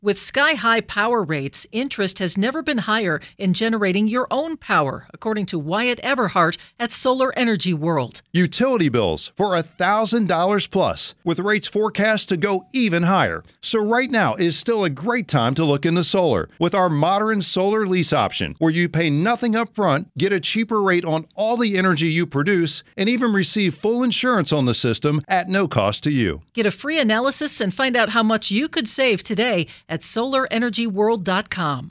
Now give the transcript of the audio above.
With sky-high power rates, interest has never been higher in generating your own power, according to Wyatt Everhart at Solar Energy World. Utility bills for $1,000 plus, with rates forecast to go even higher. So right now is still a great time to look into solar with our modern solar lease option, where you pay nothing up front, get a cheaper rate on all the energy you produce, and even receive full insurance on the system at no cost to you. Get a free analysis and find out how much you could save today at solarenergyworld.com.